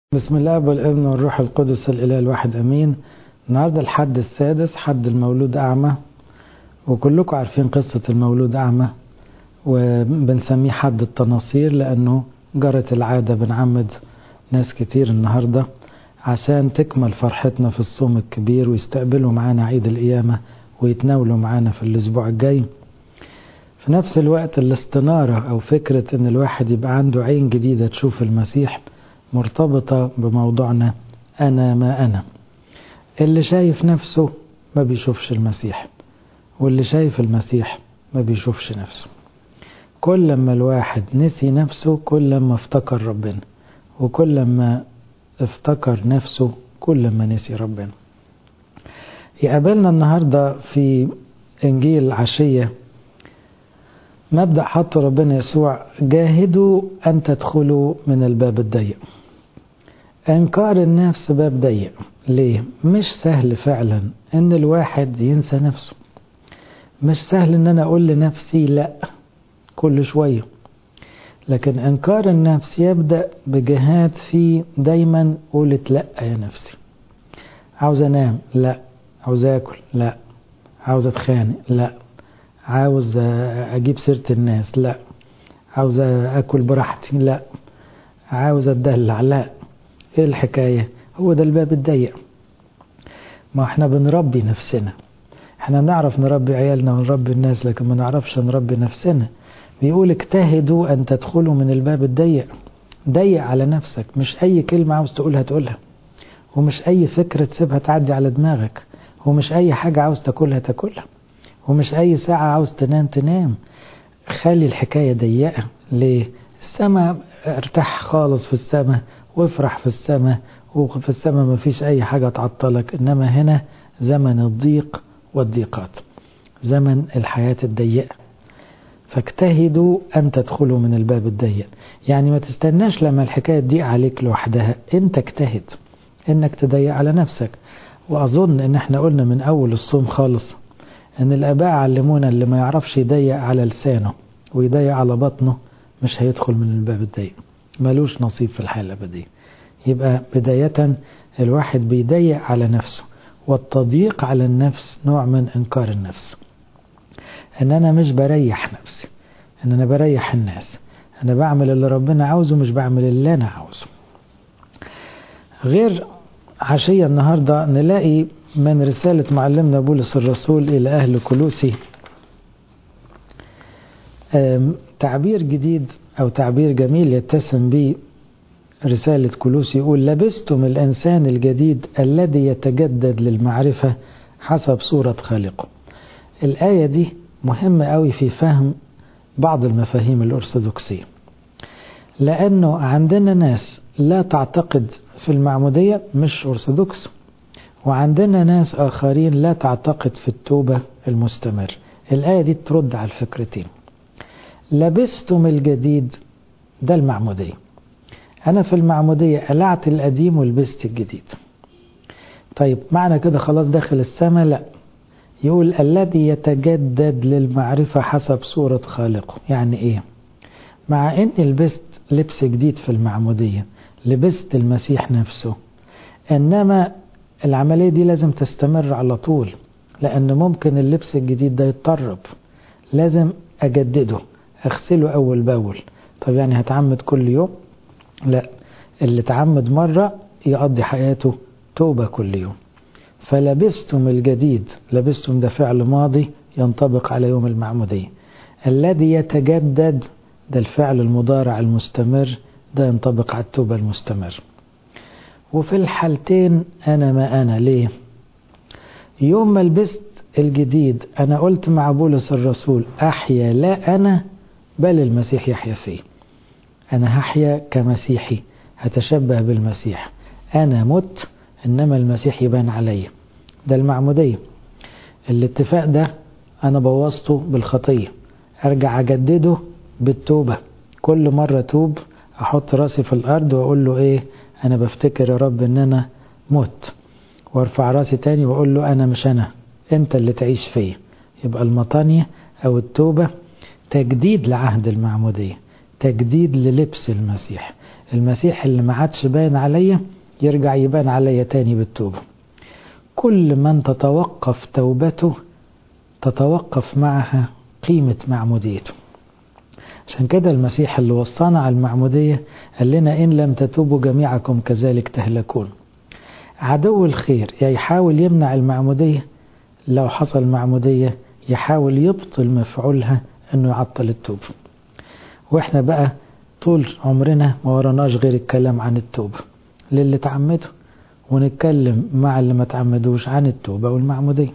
بسم الله والابن والروح القدس الإله الواحد أمين. النهاردة الحد السادس، حد المولود أعمى، وكلكم عارفين قصة المولود أعمى، وبنسميه حد التناصير لأنه جرت العادة بنعمد ناس كتير النهاردة عشان تكمل فرحتنا في الصوم الكبير ويستقبلوا معانا عيد القيامة ويتناولوا معانا في الأسبوع الجاي. في نفس الوقت الاستنارة أو فكرة أن الواحد يبقى عنده عين جديدة تشوف المسيح مرتبطة بموضوعنا أنا ما أنا. اللي شايف نفسه ما بيشوفش المسيح، واللي شايف المسيح ما بيشوفش نفسه. كل ما الواحد نسي نفسه كل ما افتكر ربنا، وكل ما افتكر نفسه كل ما نسي ربنا. يقابلنا النهاردة في إنجيل العشية مبدأ حطه ربنا يسوع: جاهدوا أن تدخلوا من الباب الضيق. إنكار النفس باب ضيق. ليه؟ مش سهل فعلا إن الواحد ينسى نفسه، مش سهل إن أنا أقول لنفسي لأ كل شوية، لكن إنكار النفس يبدأ بجهاد في دايما قولت لأ يا نفسي. عاوز أنام؟ لأ. عاوز أكل؟ لأ. عاوز أتخانق؟ لأ. عاوز أجيب سيرة الناس؟ لأ. عاوز أكل براحتي؟ لأ. عاوز أتدلع؟ لأ. إيه الحكاية؟ هو ده الباب الضيق. ما احنا بنربي نفسنا، احنا نعرف نربي عيالنا ونربي الناس، لكن ما نعرفش نربي نفسنا. بيقول اجتهدوا أن تدخلوا من الباب الضيق. ضيق على نفسك، مش أي كلمة عاوز تقولها تقولها، ومش أي فكرة تسيبها تعدي على دماغك، ومش أي حاجة عاوز تاكلها تاكلها، ومش أي ساعة عاوز تنام تنام. خلي الحكاية ضيقة. ليه؟ السماء ارتاح خالص في السماء وافرح في السماء، وفي السماء ما فيش أي حاجة تعطلك. إنما هنا زمن الضيق والضيقات، زمن الحياة الضيقة. فاجتهدوا أن تدخلوا من الباب الضيق. يعني ما تستناش لما الحكاية تضيق عليك لوحدها، انت اجتهد انك تضيق على نفسك. وأظن ان احنا قلنا من أول الصوم خالص ان الآباء علمونا اللي ما يعرفش يضيق على لسانه ويضيق على بطنه مش هيدخل من الباب الضيق، ملوش نصيب في الحياة الأبدية. يبقى بداية الواحد بيضيق على نفسه، والتضييق على النفس نوع من إنكار النفس. ان انا مش بريح نفسي، ان انا بريح الناس، انا بعمل اللي ربنا عاوزه مش بعمل اللي انا عاوزه. غير عشية النهاردة نلاقي من رسالة معلمنا بولس الرسول إلى أهل كولوسي تعبير جديد أو تعبير جميل يتسم به رسالة كولوسي. يقول: لبستم الإنسان الجديد الذي يتجدد للمعرفة حسب صورة خالقه. الآية دي مهمة قوي في فهم بعض المفاهيم الأرثوذكسية، لأنه عندنا ناس لا تعتقد في المعمودية مش أرثوذكس، وعندنا ناس آخرين لا تعتقد في التوبة المستمر. الآية دي ترد على الفكرتين. لبستم الجديد ده المعمودية، أنا في المعمودية قلعت القديم ولبست الجديد. طيب معنى كده خلاص داخل السماء؟ لا. يقول الذي يتجدد للمعرفة حسب صورة خالقه. يعني ايه؟ مع ان لبست لبس جديد في المعمودية، لبست المسيح نفسه، انما العملية دي لازم تستمر على طول، لان ممكن اللبس الجديد ده يتطرب، لازم اجدده، اغسله اول باول. طب يعني هتعمد كل يوم؟ لا، اللي تعمد مرة يقضي حياته توبة كل يوم. فلبستم الجديد، لبستم ده فعل ماضي ينطبق على يوم المعمودية. الذي يتجدد ده الفعل المضارع المستمر، ده ينطبق على التوبة المستمر. وفي الحالتين أنا ما أنا. ليه؟ يوم ما لبست الجديد أنا قلت مع بولس الرسول: أحيا لا أنا بل المسيح يحيا فيه. أنا هحيا كمسيحي، هتشبه بالمسيح. أنا مت إنما المسيح يبان علي. ده المعمودية. الاتفاق ده أنا بوظته بالخطية، أرجع أجدده بالتوبة. كل مرة توب أحط راسي في الأرض وأقول له إيه؟ أنا بفتكر يا رب إن أنا مت، وارفع راسي تاني وأقول له أنا مش أنا، أنت اللي تعيش فيه. يبقى المطانية أو التوبة تجديد لعهد المعمودية، تجديد للبس المسيح. المسيح اللي ما عادش باين عليا يرجع يبان عليا تاني بالتوبة. كل من تتوقف توبته تتوقف معها قيمة معموديته. عشان كده المسيح اللي وصانا على المعمودية قال لنا إن لم تتوبوا جميعكم كذلك تهلكون. عدو الخير يا يحاول يمنع المعمودية، لو حصل معمودية يحاول يبطل مفعولها انه يعطل التوبة. واحنا بقى طول عمرنا ما وراناش غير الكلام عن التوبة للي تعمده، ونتكلم مع اللي ما تعمدوش عن التوبة والمعمودية.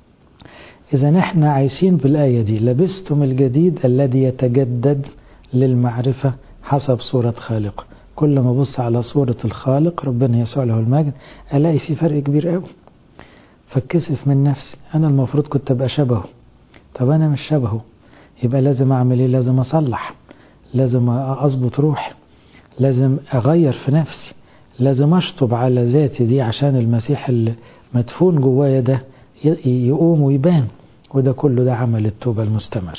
إذا احنا عايشين بالآية دي، لبستم الجديد الذي يتجدد للمعرفة حسب صورة خالق. كل ما بص على صورة الخالق ربنا يسوع له المجد ألاقي في فرق كبير قوي، فاتكسف من نفسي. أنا المفروض كنت أبقى شبهه، طب أنا مش شبهه، يبقى لازم أعمل إيه؟ لازم أصلح، لازم أضبط روحي، لازم أغير في نفسي، لازم أشطب على ذاتي دي عشان المسيح اللي مدفون جوايا ده يقوم ويبان. وده كله ده عمل التوبة المستمر.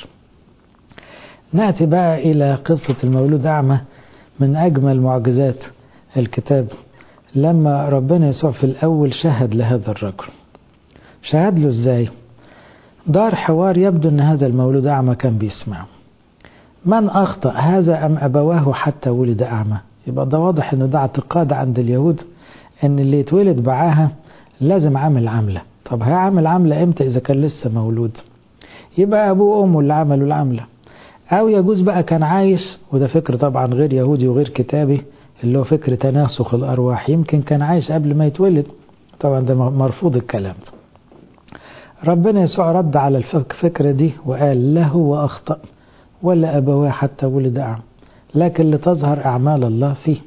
نأتي بقى إلى قصة المولود أعمى، من أجمل معجزات الكتاب. لما ربنا يسوع في الأول شهد لهذا الرجل، شهد له إزاي؟ دار حوار يبدو أن هذا المولود أعمى كان بيسمعه. من أخطأ هذا أم أبواه حتى ولد أعمى؟ يبقى ده واضح أنه ده اعتقاد عند اليهود أن اللي يتولد بعاها لازم عامل عملة. طب هيعمل عملة إمتى إذا كان لسه مولود؟ يبقى أبوه وأمه اللي عملوا العملة. أو يجوز بقى كان عايش، وده فكر طبعا غير يهودي وغير كتابي، اللي هو فكر تناسخ الأرواح، يمكن كان عايش قبل ما يتولد. طبعا ده مرفوض الكلام ده. ربنا يسوع رد على الفكرة دي وقال لا هو أخطأ ولا أبواه حتى ولد أعمى، لكن لتظهر أعمال الله فيه.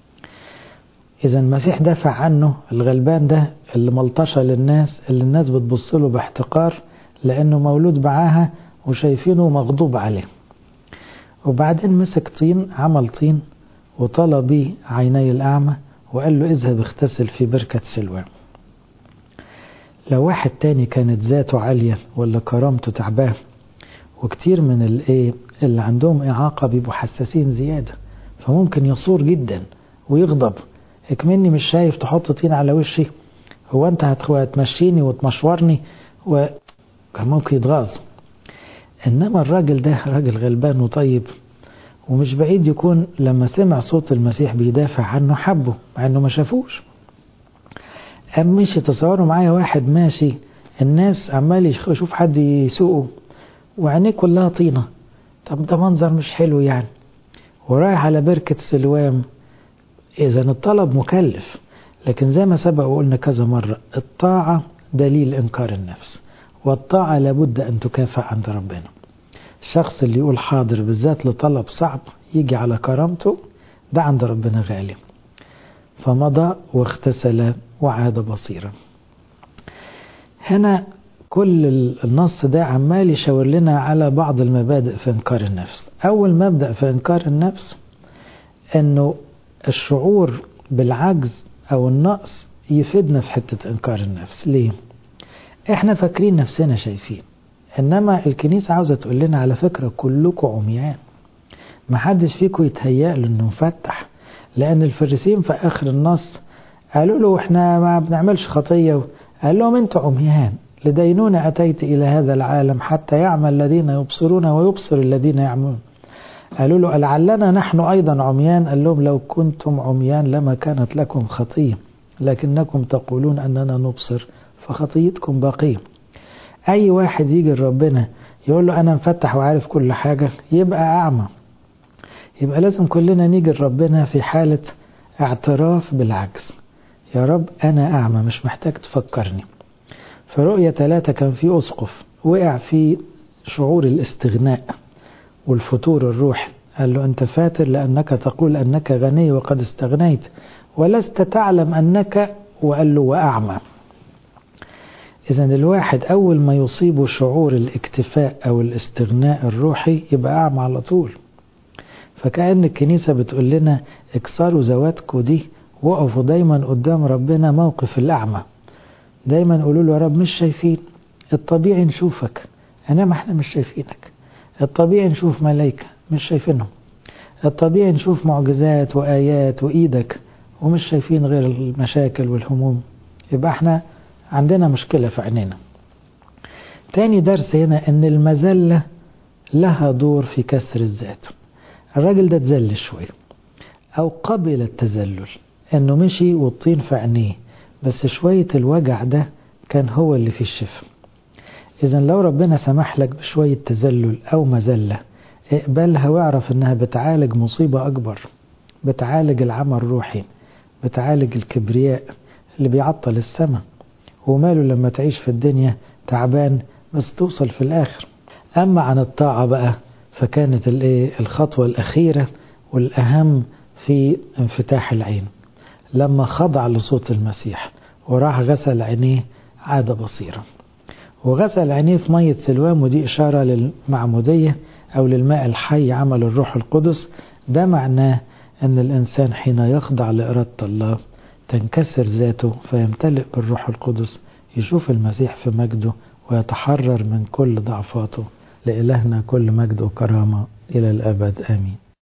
إذا المسيح دافع عنه الغلبان ده اللي ملطشة للناس، اللي الناس بتبص له باحتقار لأنه مولود معاها وشايفينه مغضوب عليه. وبعدين مسك طين، عمل طين وطلب بيه عيني الأعمى وقال له اذهب اغتسل في بركة سلوان. لو واحد تاني كانت ذاته عالية ولا كرامته تعباه، وكتير من اللي عندهم إعاقة بيبقوا حساسين زيادة، فممكن يصور جدا ويغضب، اكمني مش شايف تحط طين على وشي؟ هو انت هتمشيني وتمشورني؟ وكان ممكن يتغاظ. انما الراجل ده راجل غلبان وطيب، ومش بعيد يكون لما سمع صوت المسيح بيدافع عنه حبه مع انه ما شافوش. مش تصوروا معايا واحد ماشي، الناس عمال يشوف حد يسوقه وعينيه كلها طينة، طب ده منظر مش حلو يعني، ورايح على بركة سلوام. إذا الطلب مكلف، لكن زي ما سبق وقلنا كذا مرة، الطاعة دليل إنكار النفس، والطاعة لابد أن تكافئ عند ربنا. الشخص اللي يقول حاضر بالذات لطلب صعب يجي على كرامته، ده عند ربنا غالي. فمضى واغتسل وعاد بصيرا. هنا كل النص ده عمال يشاور لنا على بعض المبادئ في إنكار النفس. أول مبدأ في إنكار النفس أنه الشعور بالعجز أو النقص يفيدنا في حتة إنكار النفس. ليه؟ إحنا فاكرين نفسنا شايفين، إنما الكنيسة عاوزة تقول لنا على فكرة كلكم عميان، محدش فيكم يتهيأ له إنه مفتح. لأن الفريسيين في آخر النص قالوا له إحنا ما بنعملش خطية، قال لهم أنتوا عميان، لدينون أتيت إلى هذا العالم حتى يعمل الذين يبصرون ويبصر الذين يعملون. قالوا له لعلنا نحن أيضا عميان، قال لهم لو كنتم عميان لما كانت لكم خطية، لكنكم تقولون أننا نبصر فخطيتكم باقية. أي واحد يجي لربنا يقول له أنا مفتح وعارف كل حاجة يبقى أعمى. يبقى لازم كلنا نيجي لربنا في حالة اعتراف بالعجز. يا رب أنا أعمى، مش محتاج تفكرني. في رؤية 3 كان في أسقف وقع في شعور الاستغناء والفتور الروحي، قال له أنت فاتر لأنك تقول أنك غني وقد استغنيت ولست تعلم أنك، وقال له وأعمى. إذن الواحد أول ما يصيبه شعور الاكتفاء أو الاستغناء الروحي يبقى أعمى على طول. فكأن الكنيسة بتقول لنا اكسروا ذواتكم دي، وقفوا دايما قدام ربنا موقف الأعمى. دايما قولوا له يا رب مش شايفين، الطبيعي نشوفك، أنا ما احنا مش شايفينك. الطبيعي نشوف ملايكة مش شايفينهم. الطبيعي نشوف معجزات وآيات وإيدك ومش شايفين غير المشاكل والهموم، يبقى احنا عندنا مشكلة في عينينا. تاني درس هنا ان المذلة لها دور في كسر الذات. الراجل ده اتذل شوية او قبل التذلل، انه مشي والطين في عينيه، بس شوية الوجع ده كان هو اللي في الشفاء. اذا لو ربنا سمح لك بشوية تذلل او مذلة، اقبلها واعرف انها بتعالج مصيبة اكبر، بتعالج العمى الروحي، بتعالج الكبرياء اللي بيعطل السماء. وماله لما تعيش في الدنيا تعبان بس توصل في الآخر. أما عن الطاعة بقى فكانت الخطوة الأخيرة والأهم في انفتاح العين، لما خضع لصوت المسيح وراح غسل عينيه عاد بصيرا، وغسل عينيه في مية سلوام، ودي إشارة للمعمودية أو للماء الحي عمل الروح القدس. ده معناه أن الإنسان حين يخضع لإرادة الله تنكسر ذاته فيمتلئ بالروح القدس، يشوف المسيح في مجده ويتحرر من كل ضعفاته. لإلهنا كل مجد وكرامة إلى الأبد آمين.